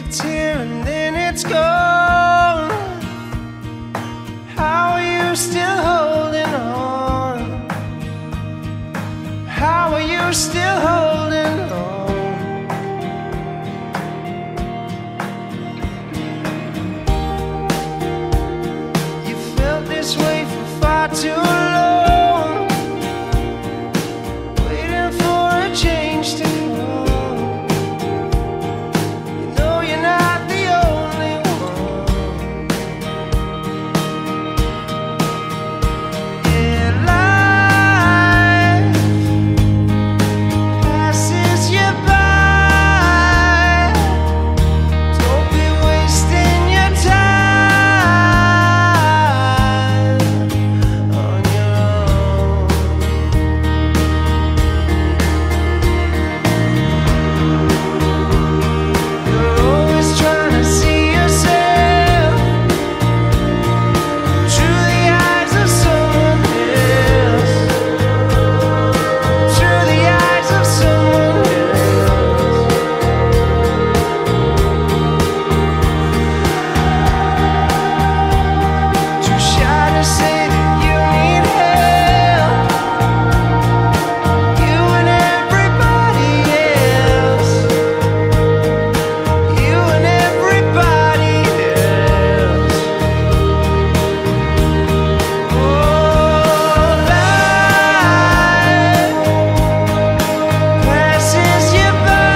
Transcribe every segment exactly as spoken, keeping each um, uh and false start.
it's here and then it's gone. How are you still holding on? How are you still holding on? You felt this way for far too long, waiting for a change to come. You know you're not the only one. Yeah, life passes you by. Don't be wasting your time on your own. You're always trying to see yourself through the eyes of someone else, through the eyes of someone else. Too shy to say that you need help, you and everybody else, you and everybody else. Oh, life passes you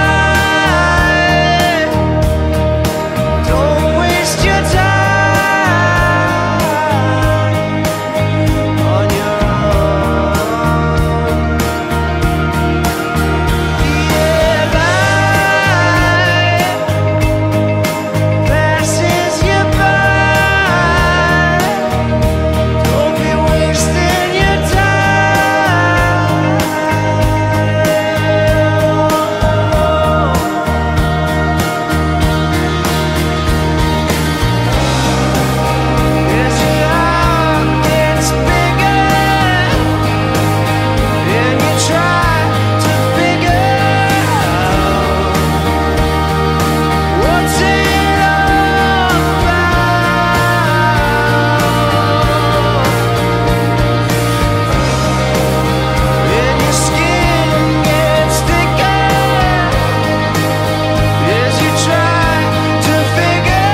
by. Don't waste your time on your own. Yeah, life passes you by. Don't be wasting your time. As your heart gets bigger and you try to figure out what's it all about, and your skin gets thicker as you try to figure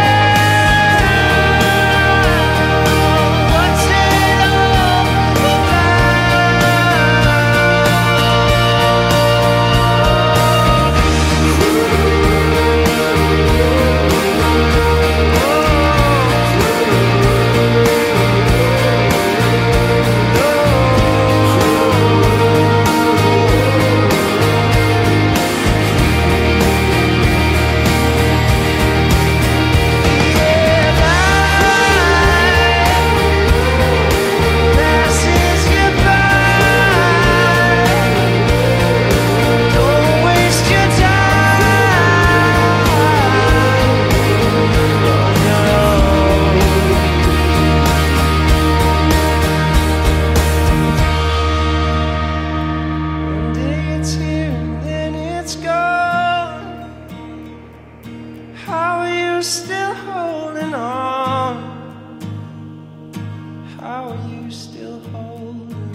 out what's it all passes you by. Don't waste your time on your own. One day it's here and then it's gone. How are you still holding on? How are you still holding